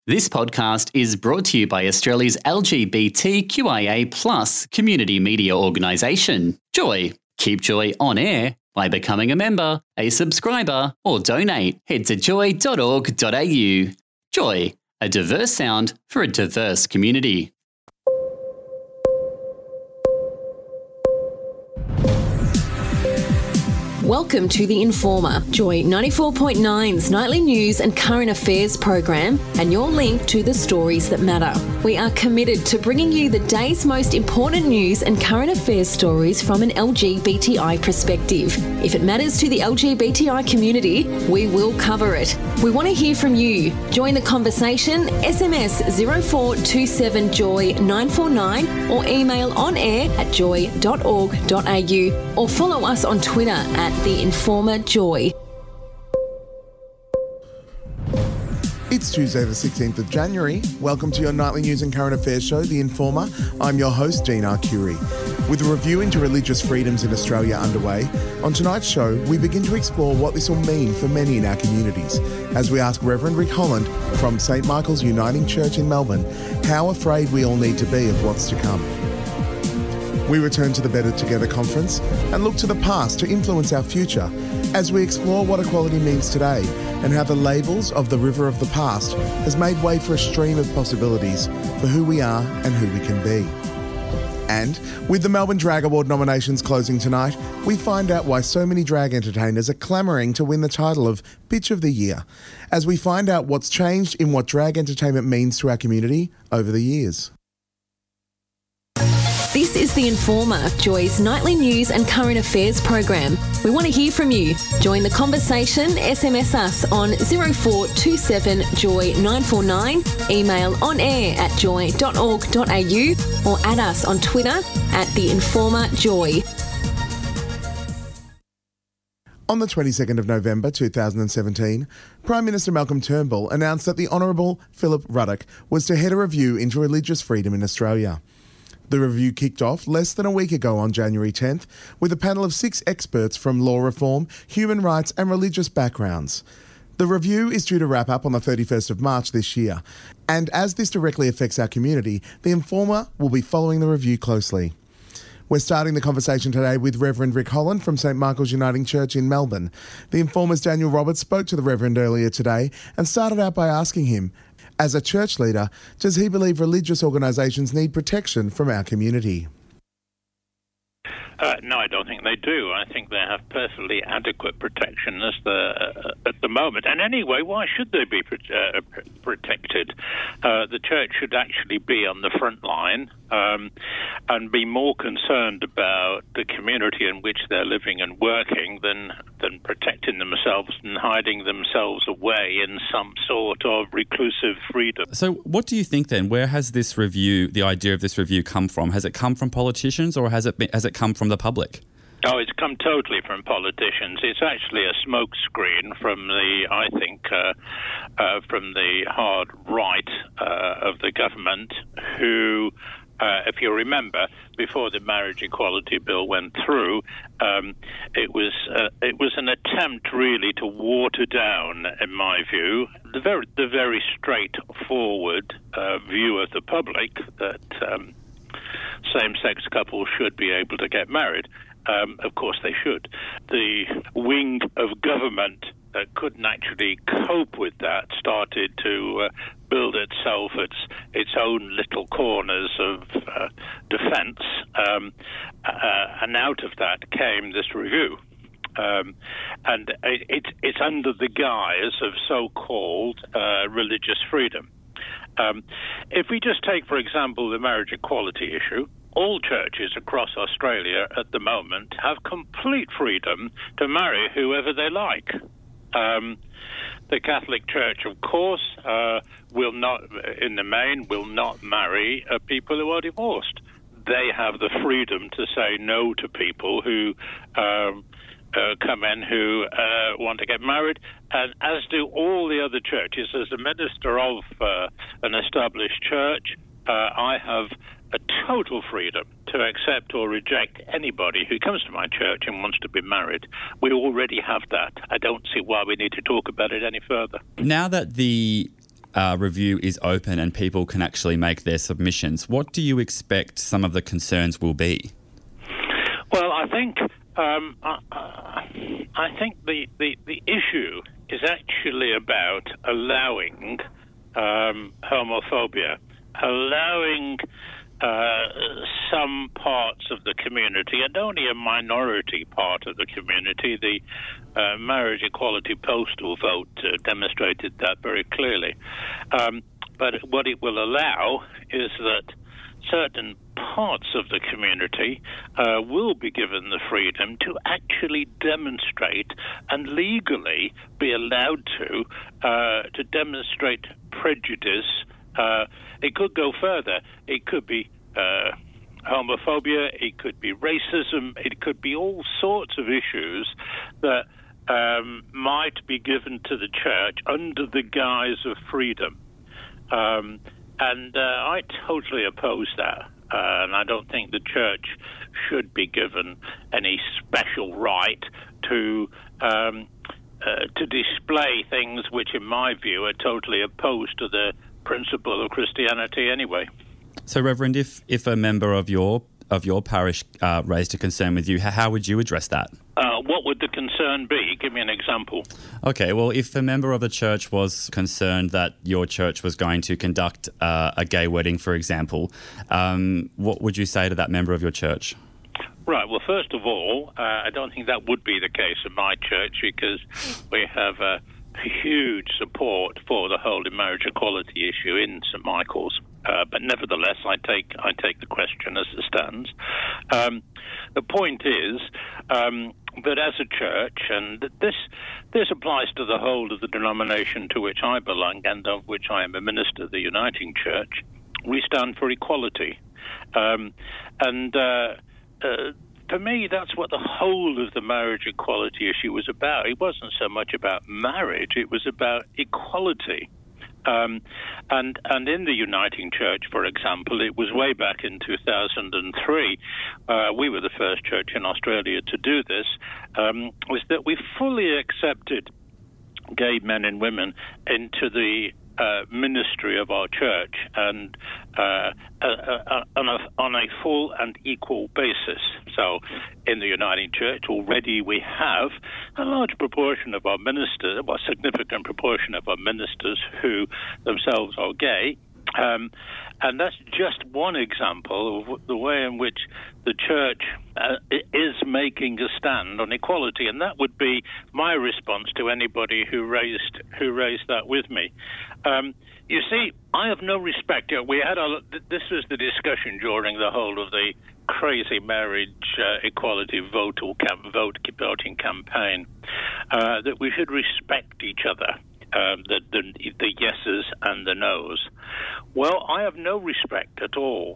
This podcast is brought to you by Australia's LGBTQIA+ community media organisation, Joy. Keep Joy on air by becoming a member, a subscriber, or donate. Head to joy.org.au. Joy, a diverse sound for a diverse community. Welcome to The Informer, Joy 94.9's nightly news and current affairs program, and your link to the stories that matter. We are committed to bringing you the day's most important news and current affairs stories from an LGBTI perspective. If it matters to the LGBTI community, we will cover it. We want to hear from you. Join the conversation, SMS 0427JOY949 or email on air at joy.org.au or follow us on Twitter at The Informer Joy. It's Tuesday the 16th of January. Welcome to your nightly news and current affairs show, The Informer. I'm your host, Dean Arcuri. With a review into religious freedoms in Australia underway, on tonight's show we begin to explore what this will mean for many in our communities as we ask Reverend Rick Holland from St Michael's Uniting Church in Melbourne how afraid we all need to be of what's to come. We return to the Better Together conference and look to the past to influence our future as we explore what equality means today and how the labels of the river of the past has made way for a stream of possibilities for who we are and who we can be. And with the Melbourne Drag Award nominations closing tonight, we find out why so many drag entertainers are clamouring to win the title of Bitch of the Year, as we find out what's changed in what drag entertainment means to our community over the years. This is The Informer, Joy's nightly news and current affairs program. We want to hear from you. Join the conversation, SMS us on 0427JOY949, email on air at joy.org.au or add us on Twitter at The Informer Joy. On the 22nd of November 2017, Prime Minister Malcolm Turnbull announced that the Honourable Philip Ruddock was to head a review into religious freedom in Australia. The review kicked off less than a week ago on January 10th with a panel of 6 experts from law reform, human rights and religious backgrounds. The review is due to wrap up on the 31st of March this year, and as this directly affects our community, The Informer will be following the review closely. We're starting the conversation today with Reverend Rick Holland from St Michael's Uniting Church in Melbourne. The Informer's Daniel Roberts spoke to the Reverend earlier today and started out by asking him, as a church leader, does he believe religious organisations need protection from our community? No, I don't think they do. I think they have perfectly adequate protection at the moment. And anyway, why should they be protected? The church should actually be on the front line and be more concerned about the community in which they're living and working than protecting themselves and hiding themselves away in some sort of reclusive freedom. So what do you think then? Where has this review, the idea of this review, come from? Has it come from politicians or has it come from the public? Oh, it's come totally from politicians. It's actually a smokescreen from the hard right of the government, who, if you remember, before the marriage equality bill went through, it was an attempt really to water down, in my view, the very straightforward view of the public that same-sex couples should be able to get married. Of course they should. The wing of government that couldn't actually cope with that started to build itself its own little corners of defence, and out of that came this review. And it's under the guise of so-called religious freedom. If we just take, for example, the marriage equality issue, all churches across Australia at the moment have complete freedom to marry whoever they like. The Catholic Church, of course, will not marry people who are divorced. They have the freedom to say no to people who come in who want to get married, and as do all the other churches. As a minister of an established church, I have a total freedom to accept or reject anybody who comes to my church and wants to be married. We already have that. I don't see why we need to talk about it any further. Now that the review is open and people can actually make their submissions, what do you expect some of the concerns will be? Well, I think the issue is actually about allowing homophobia, allowing some parts of the community, and only a minority part of the community. The marriage equality postal vote demonstrated that very clearly. But what it will allow is that certain parts of the community will be given the freedom to actually demonstrate and legally be allowed to demonstrate prejudice. It could go further. It could be homophobia, it could be racism, it could be all sorts of issues that might be given to the church under the guise of freedom. And I totally oppose that. And I don't think the church should be given any special right to display things which, in my view, are totally opposed to the principle of Christianity anyway. So, Reverend, if a member of your parish raised a concern with you, how would you address that? What would the concern be? Give me an example. Okay, well, if a member of the church was concerned that your church was going to conduct a gay wedding, for example, what would you say to that member of your church? Right, well, first of all, I don't think that would be the case in my church because we have a huge support for the whole marriage equality issue in St Michael's. But nevertheless, I take the question as it stands. The point is that as a church, and this applies to the whole of the denomination to which I belong and of which I am a minister, the Uniting Church, we stand for equality. For me, that's what the whole of the marriage equality issue was about. It wasn't so much about marriage, it was about equality. And in the Uniting Church, for example, it was way back in 2003, we were the first church in Australia to do this, was that we fully accepted gay men and women into the ministry of our church and on a full and equal basis. So in the Uniting Church already we have a large proportion of our ministers, a significant proportion of our ministers who themselves are gay. And that's just one example of the way in which the church is making a stand on equality, and that would be my response to anybody who raised that with me. You see, I have no respect. This was the discussion during the whole of the crazy marriage equality voting campaign, that we should respect each other. The yeses and the nos. Well, I have no respect at all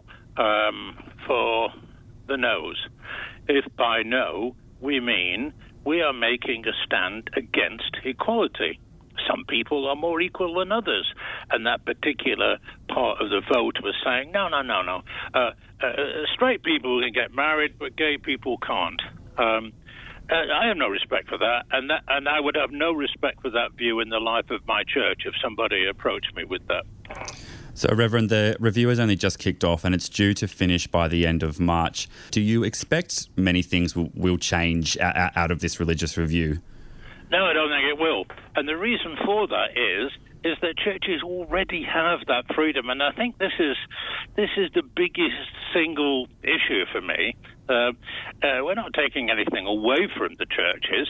for the nos. If by no we mean we are making a stand against equality. Some people are more equal than others, and that particular part of the vote was saying, no. Straight people can get married, but gay people can't. I have no respect for that, and I would have no respect for that view in the life of my church if somebody approached me with that. So, Reverend, the review has only just kicked off and it's due to finish by the end of March. Do you expect many things will change out of this religious review? No, I don't think it will. And the reason for that is that churches already have that freedom, and I think this is the biggest single issue for me. We're not taking anything away from the churches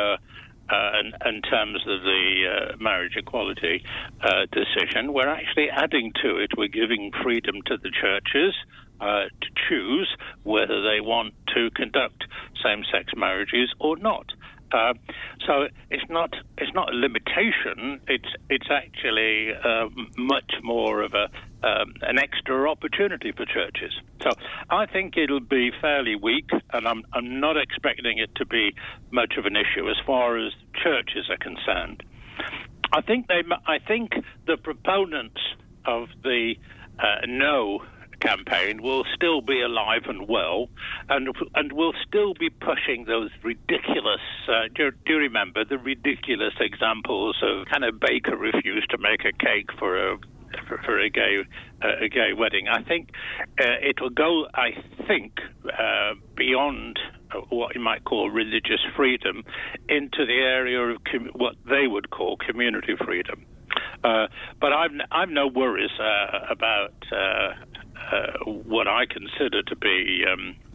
in terms of the marriage equality decision. We're actually adding to it. We're giving freedom to the churches to choose whether they want to conduct same-sex marriages or not. So it's not a limitation. It's actually much more of an extra opportunity for churches. So I think it'll be fairly weak, and I'm not expecting it to be much of an issue as far as churches are concerned. I think the proponents of the no campaign will still be alive and well, and will still be pushing those ridiculous. Do you remember the ridiculous examples of kind of baker refused to make a cake for a gay wedding? I think it will go. I think beyond what you might call religious freedom into the area of what they would call community freedom. But I've no worries about what I consider to be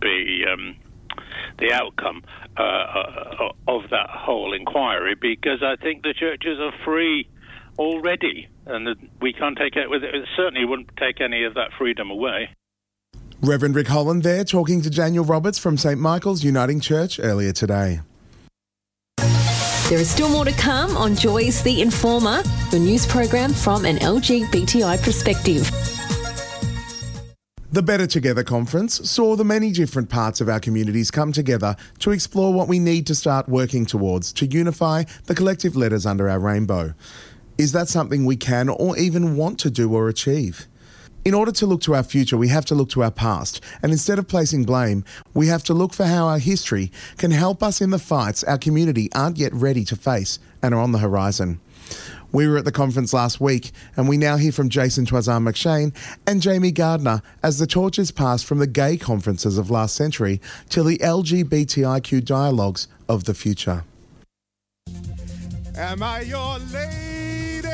the outcome of that whole inquiry, because I think the churches are free already, and we can't take it. It certainly wouldn't take any of that freedom away. Reverend Rick Holland there talking to Daniel Roberts from St Michael's Uniting Church earlier today. There is still more to come on Joy's The Informer, the news program from an LGBTI perspective. The Better Together conference saw the many different parts of our communities come together to explore what we need to start working towards to unify the collective letters under our rainbow. Is that something we can or even want to do or achieve? In order to look to our future, we have to look to our past, and instead of placing blame, we have to look for how our history can help us in the fights our community aren't yet ready to face and are on the horizon. We were at the conference last week, and we now hear from Jason Twazan McShane and Jamie Gardner as the torch is passed from the gay conferences of last century to the LGBTIQ dialogues of the future. Am I your lady,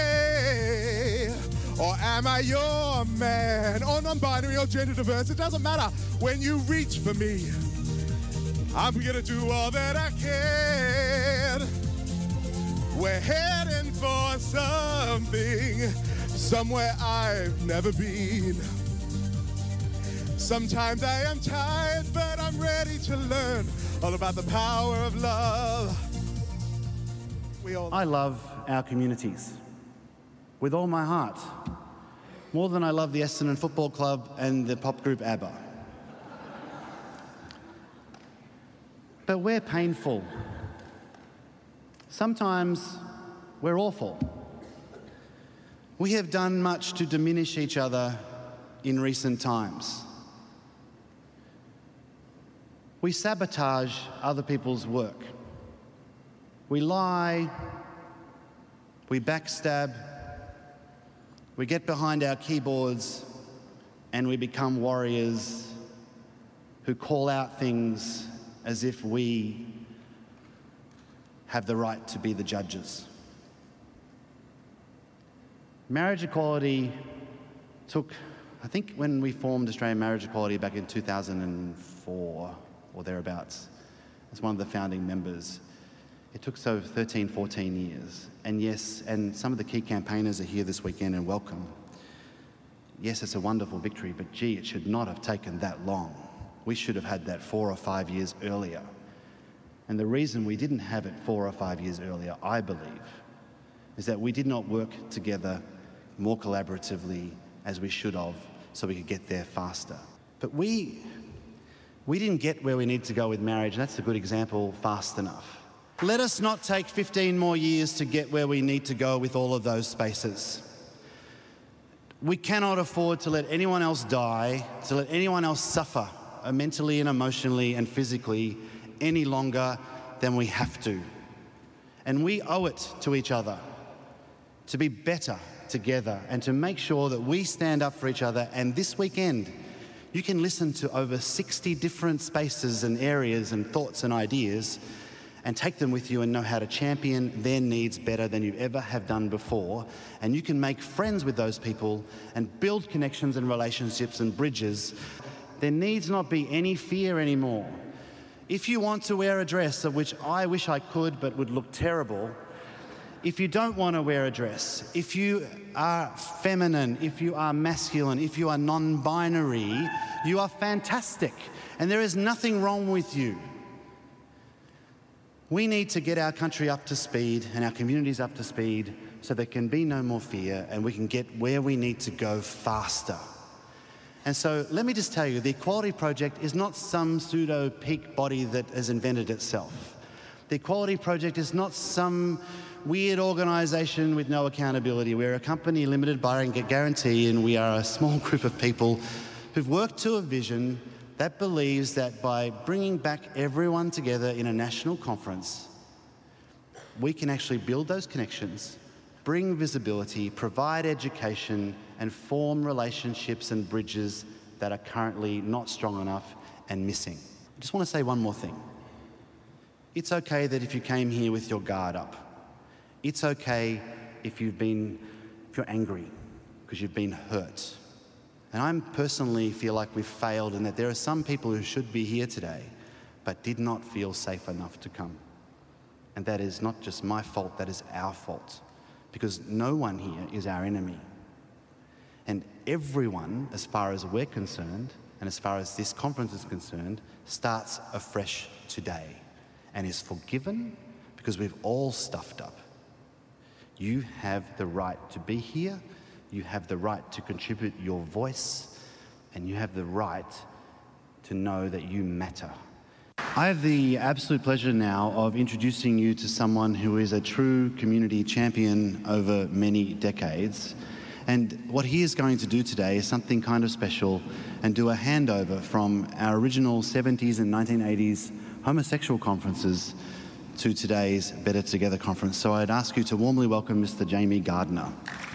or am I your man? Or non-binary or gender diverse, it doesn't matter. When you reach for me, I'm gonna do all that I can. We're heading for something, somewhere I've never been. Sometimes I am tired, but I'm ready to learn all about the power of love. I love our communities with all my heart, more than I love the Essendon Football Club and the pop group ABBA. But we're painful. Sometimes we're awful. We have done much to diminish each other in recent times. We sabotage other people's work. We lie, we backstab, we get behind our keyboards, and we become warriors who call out things as if we have the right to be the judges. Marriage equality took, I think when we formed Australian Marriage Equality back in 2004 or thereabouts, as one of the founding members, it took so 13, 14 years. And yes, and some of the key campaigners are here this weekend, and welcome. Yes, it's a wonderful victory, but gee, it should not have taken that long. We should have had that 4 or 5 years earlier. And the reason we didn't have it 4 or 5 years earlier, I believe, is that we did not work together more collaboratively as we should have, so we could get there faster. But we didn't get where we need to go with marriage, and that's a good example, fast enough. Let us not take 15 more years to get where we need to go with all of those spaces. We cannot afford to let anyone else die, to let anyone else suffer mentally and emotionally and physically any longer than we have to. And we owe it to each other to be better together and to make sure that we stand up for each other. And this weekend, you can listen to over 60 different spaces and areas and thoughts and ideas and take them with you and know how to champion their needs better than you ever have done before. And you can make friends with those people and build connections and relationships and bridges. There needs not be any fear anymore. If you want to wear a dress, of which I wish I could but would look terrible, if you don't want to wear a dress, if you are feminine, if you are masculine, if you are non-binary, you are fantastic. And there is nothing wrong with you. We need to get our country up to speed and our communities up to speed so there can be no more fear and we can get where we need to go faster. And so let me just tell you, the Equality Project is not some pseudo-peak body that has invented itself. The Equality Project is not some weird organisation with no accountability. We're a company limited by a guarantee, and we are a small group of people who've worked to a vision that believes that by bringing back everyone together in a national conference, we can actually build those connections, bring visibility, provide education, and form relationships and bridges that are currently not strong enough and missing. I just want to say one more thing. It's okay that if you came here with your guard up. It's okay if you're angry because you've been hurt. And I personally feel like we've failed and that there are some people who should be here today but did not feel safe enough to come. And that is not just my fault, that is our fault, because no one here is our enemy. And everyone, as far as we're concerned, and as far as this conference is concerned, starts afresh today and is forgiven because we've all stuffed up. You have the right to be here, you have the right to contribute your voice, and you have the right to know that you matter. I have the absolute pleasure now of introducing you to someone who is a true community champion over many decades. And what he is going to do today is something kind of special and do a handover from our original 70s and 1980s homosexual conferences to today's Better Together conference. So I'd ask you to warmly welcome Mr. Jamie Gardiner.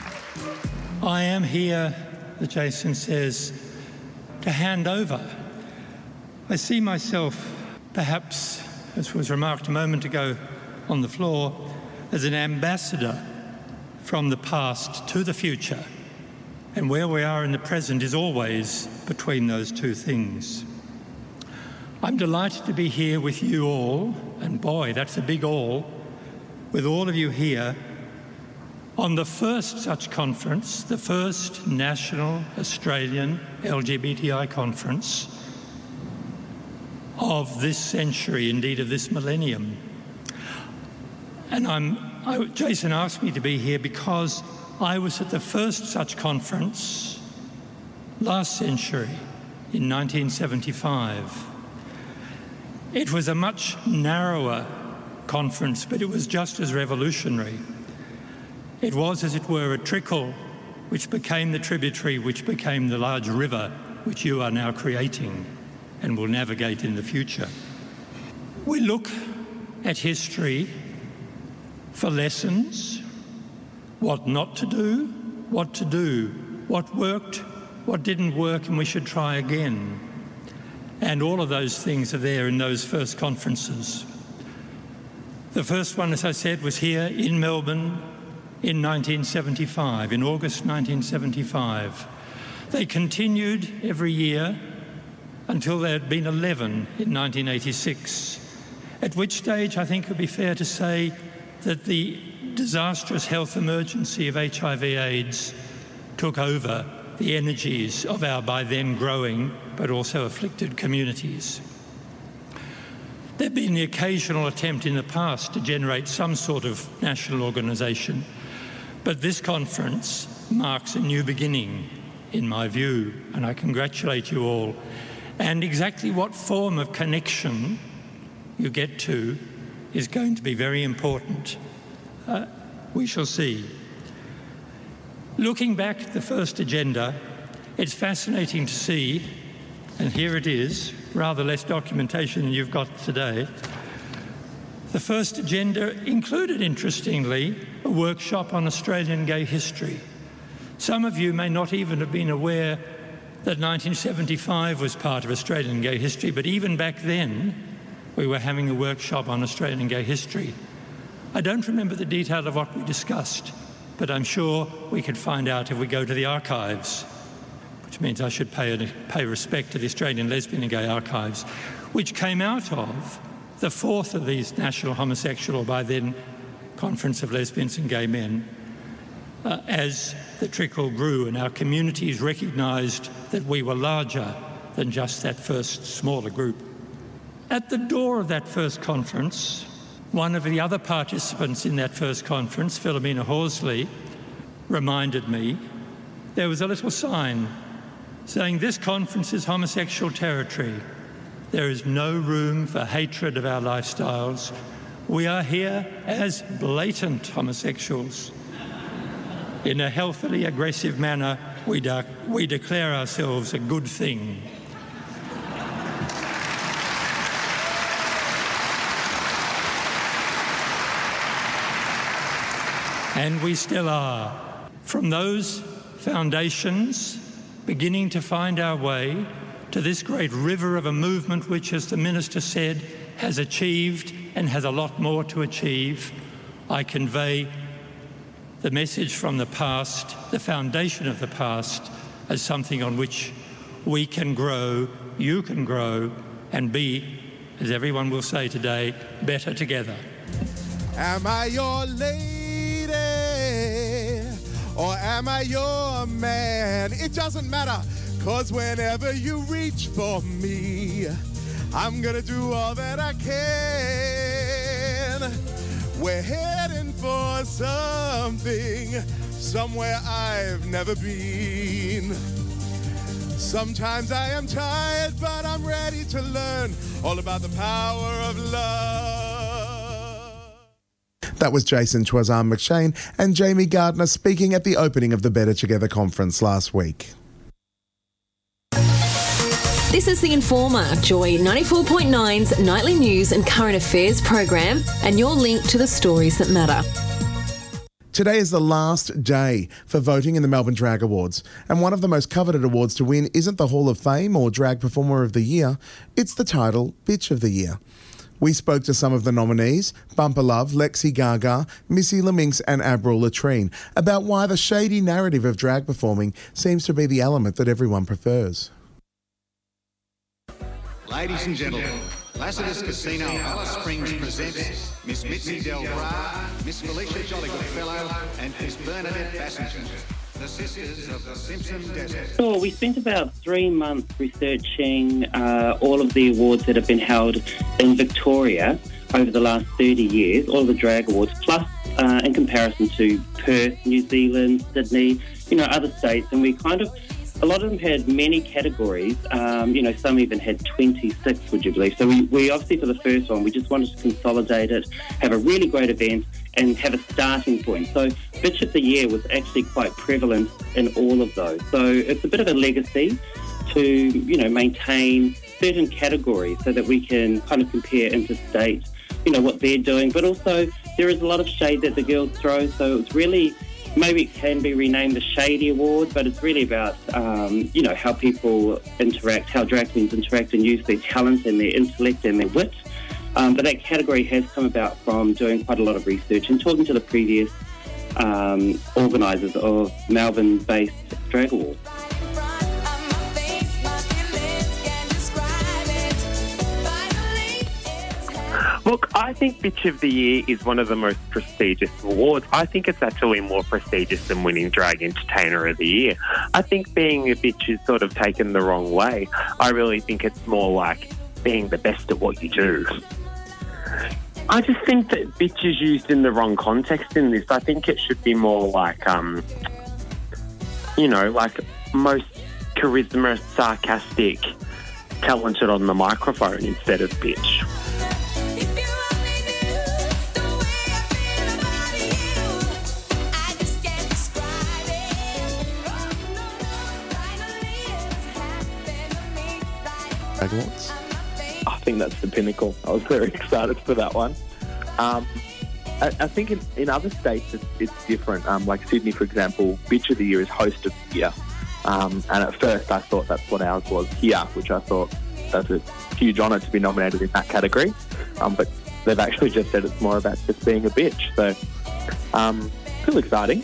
I am here, as Jason says, to hand over. I see myself, perhaps, as was remarked a moment ago on the floor, as an ambassador from the past to the future. And where we are in the present is always between those two things. I'm delighted to be here with you all, and boy, that's a big all, with all of you here on the first such conference, the first National Australian LGBTI conference of this century, indeed of this millennium. And Jason asked me to be here because I was at the first such conference last century in 1975. It was a much narrower conference, but it was just as revolutionary. It was, as it were, a trickle which became the tributary, which became the large river which you are now creating and will navigate in the future. We look at history for lessons, what not to do, what worked, what didn't work, and we should try again. And all of those things are there in those first conferences. The first one, as I said, was here in Melbourne in 1975, in August 1975. They continued every year until there had been 11 in 1986, at which stage I think it would be fair to say that the disastrous health emergency of HIV/AIDS took over the energies of our by then growing but also afflicted communities. There'd been the occasional attempt in the past to generate some sort of national organisation, but this conference marks a new beginning, in my view, and I congratulate you all. And exactly what form of connection you get to is going to be very important. We shall see. Looking back at the first agenda, it's fascinating to see, and here it is, rather less documentation than you've got today. The first agenda included, interestingly, a workshop on Australian gay history. Some of you may not even have been aware that 1975 was part of Australian gay history, but even back then, we were having a workshop on Australian gay history. I don't remember the detail of what we discussed, but I'm sure we could find out if we go to the archives, which means I should pay respect to the Australian Lesbian and Gay Archives, which came out of the fourth of these national homosexual, or by then, Conference of Lesbians and Gay Men, as the trickle grew and our communities recognised that we were larger than just that first smaller group. At the door of that first conference, one of the other participants in that first conference, Philomena Horsley, reminded me there was a little sign saying, "This conference is homosexual territory. There is no room for hatred of our lifestyles. We are here as blatant homosexuals in a healthily aggressive manner we declare ourselves a good thing. And we still are. From those foundations, beginning to find our way to this great river of a movement which, as the Minister said, has achieved and has a lot more to achieve, I convey the message from the past, the foundation of the past, as something on which we can grow, you can grow, and be, as everyone will say today, better together. Am I your lady or am I your man? It doesn't matter, 'cause whenever you reach for me, I'm gonna do all that I can. We're heading for something, somewhere I've never been. Sometimes I am tired, but I'm ready to learn all about the power of love. That was Jason Twazan McShane and Jamie Gardner speaking at the opening of the Better Together conference last week. This is The Informer, Joy 94.9's nightly news and current affairs program, and your link to the stories that matter. Today is the last day for voting in the Melbourne Drag Awards, and one of the most coveted awards to win isn't the Hall of Fame or Drag Performer of the Year, it's the title Bitch of the Year. We spoke to some of the nominees, Bumper Love, Lexi Gaga, Missy Laminx and Avril Latrine, about why the shady narrative of drag performing seems to be the element that everyone prefers. Ladies and gentlemen, Lassiter's Casino Alice Springs presents Miss Mitzi Del Bra, Miss Felicia Jolly Goodfellow and Miss Bernadette Bassinger, the sisters of the Simpson Desert. Sure, we spent about 3 months researching all of the awards that have been held in Victoria over the last 30 years, all of the drag awards, plus in comparison to Perth, New Zealand, Sydney, other states, and we a lot of them had many categories, some even had 26, would you believe? So we obviously, for the first one, we just wanted to consolidate it, have a really great event, and have a starting point. So Bitch of the Year was actually quite prevalent in all of those. So it's a bit of a legacy to, maintain certain categories so that we can kind of compare interstate, what they're doing. But also, there is a lot of shade that the girls throw, so it's really... Maybe it can be renamed the Shady Award, but it's really about, how people interact, how drag queens interact and use their talent and their intellect and their wit. But that category has come about from doing quite a lot of research and talking to the previous organisers of Melbourne-based drag awards. Look, I think Bitch of the Year is one of the most prestigious awards. I think it's actually more prestigious than winning Drag Entertainer of the Year. I think being a bitch is sort of taken the wrong way. I really think it's more like being the best at what you do. I just think that bitch is used in the wrong context in this. I think it should be more like, like most charisma, sarcastic, talented on the microphone instead of bitch. Awards. I think that's the pinnacle. I was very excited for that one. I think in other states it's different. Like Sydney, for example, Bitch of the Year is Host of the Year. And at first I thought that's what ours was here, which I thought that's a huge honour to be nominated in that category. But they've actually just said it's more about just being a bitch. So, still exciting.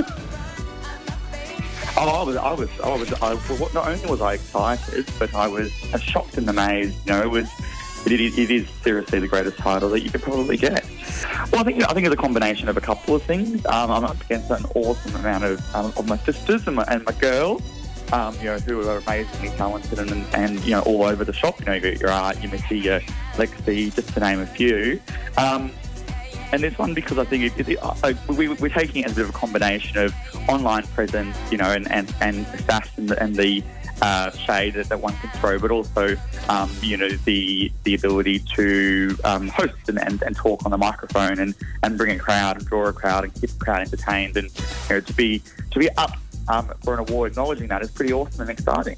Not only was I excited, but I was shocked and amazed. It is seriously the greatest title that you could probably get. Well, I think it's a combination of a couple of things. I'm up against an awesome amount of my sisters and my girls, who are amazingly talented and all over the shop. Your Art, your Missy, your Lexi, just to name a few. And this one, because I think we're taking it as a bit of a combination of online presence, and sass and the shade that one can throw, but also, the ability to host and talk on the microphone and bring a crowd and draw a crowd and keep the crowd entertained and to be for an award acknowledging that is pretty awesome and exciting.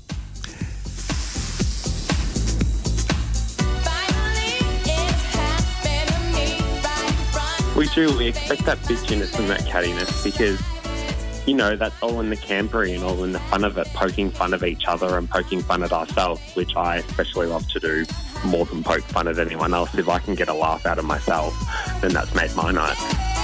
We expect that bitchiness and that cattiness because, you know, that's all in the campery and all in the fun of it, poking fun of each other and poking fun at ourselves, which I especially love to do more than poke fun at anyone else. If I can get a laugh out of myself, then that's made my night.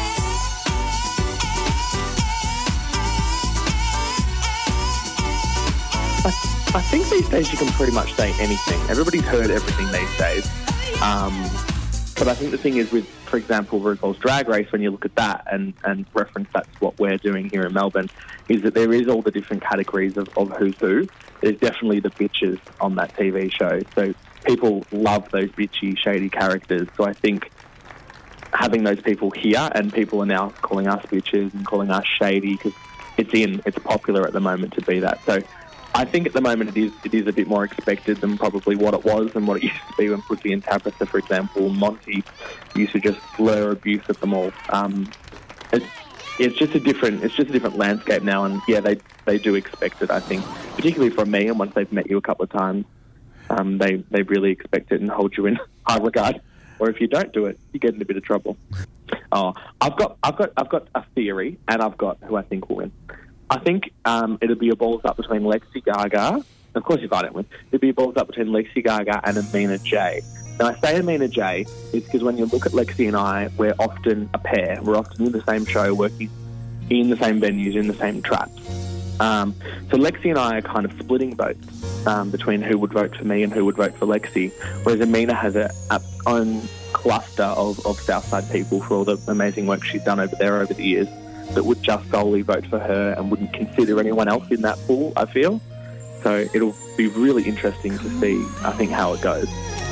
I think these days you can pretty much say anything. Everybody's heard everything these days. But I think the thing is with, for example, RuPaul's Drag Race, when you look at that and reference that's what we're doing here in Melbourne, is that there is all the different categories of who's who. There's definitely the bitches on that TV show. So people love those bitchy, shady characters. So I think having those people here, and people are now calling us bitches and calling us shady because it's popular at the moment to be that. So I think at the moment it is a bit more expected than probably what it was and what it used to be when Pussy and Tabitha, for example, Monty used to just blur abuse at them all. It's just a different landscape now, and yeah, they do expect it. I think, particularly from me, and once they've met you a couple of times, they really expect it and hold you in high regard. Or if you don't do it, you get in a bit of trouble. Oh, I've got a theory, and I've got who I think will win. I think it'll be a balls up between Lexi Gaga. Of course, if I don't win, it'll be a balls up between Lexi Gaga and Amina J. Now, I say Amina J is because when you look at Lexi and I, we're often a pair. We're often in the same show, working in the same venues, in the same traps. So Lexi and I are kind of splitting votes between who would vote for me and who would vote for Lexi, whereas Amina has her own cluster of Southside people for all the amazing work she's done over there over the years that would just solely vote for her and wouldn't consider anyone else in that pool, I feel. So it'll be really interesting to see, I think, how it goes.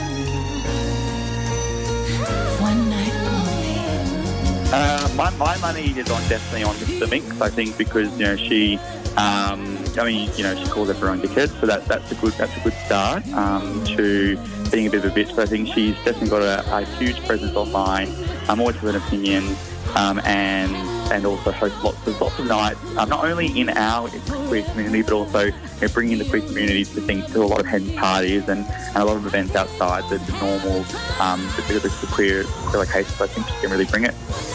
My money is definitely on Mr. Minx, I think, because she, she calls everyone dickhead, so that's a good start to being a bit of a bitch. But I think she's definitely got a huge presence online. Always has an opinion, and also hosts lots of nights, not only in our queer community, but also bringing the queer community to things, to a lot of hen parties and a lot of events outside the normal, the queer locations. I think she can really bring it.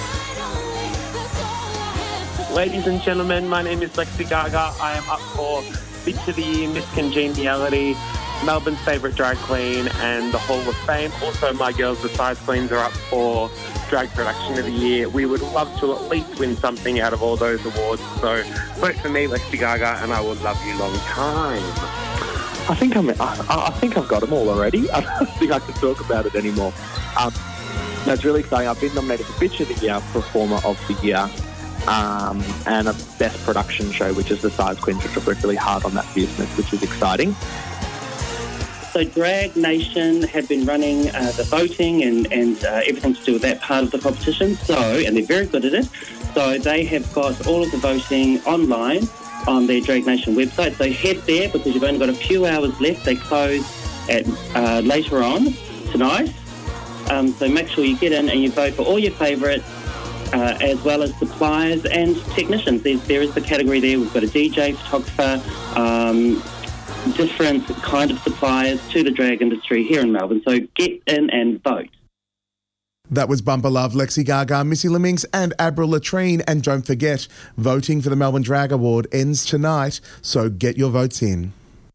Ladies and gentlemen, my name is Lexi Gaga. I am up for Bitch of the Year, Miss Congeniality, Melbourne's favourite drag queen, and the Hall of Fame. Also, my girls, the Size Queens, are up for Drag Production of the Year. We would love to at least win something out of all those awards. So vote for me, Lexi Gaga, and I will love you long time. I think I've got them all already. I don't think I can talk about it anymore. That's really exciting. I've been nominated for Bitch of the Year, Performer of the Year, and a Best Production Show, which is the Size Queens, which have worked really hard on that business, which is exciting. So Drag Nation have been running the voting and everything to do with that part of the competition. And they're very good at it. So they have got all of the voting online on their Drag Nation website. So head there because you've only got a few hours left. They close at later on tonight. So make sure you get in and you vote for all your favourites, as well as suppliers and technicians. There is the category there. We've got a DJ, photographer, different kind of suppliers to the drag industry here in Melbourne. So get in and vote. That was Bumper Love, Lexi Gaga, Missy Leminx and Avril Latrine. And don't forget, voting for the Melbourne Drag Award ends tonight, so get your votes in.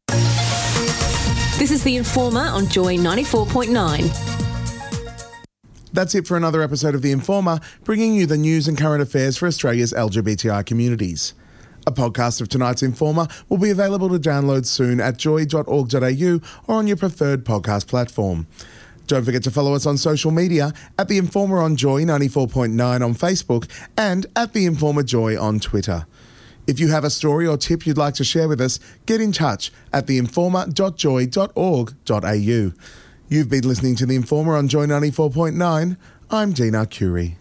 This is The Informer on Joy 94.9. That's it for another episode of The Informer, bringing you the news and current affairs for Australia's LGBTI communities. A podcast of tonight's Informer will be available to download soon at joy.org.au or on your preferred podcast platform. Don't forget to follow us on social media at The Informer on Joy 94.9 on Facebook and at The Informer Joy on Twitter. If you have a story or tip you'd like to share with us, get in touch at theinformer.joy.org.au. You've been listening to The Informer on Joy 94.9. I'm Dina Curie.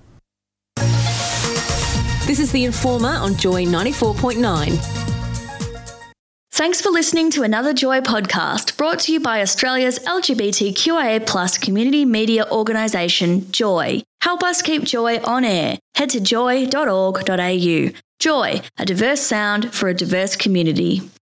This is The Informer on Joy 94.9. Thanks for listening to another Joy podcast brought to you by Australia's LGBTQIA+ community media organisation, Joy. Help us keep Joy on air. Head to joy.org.au. Joy, a diverse sound for a diverse community.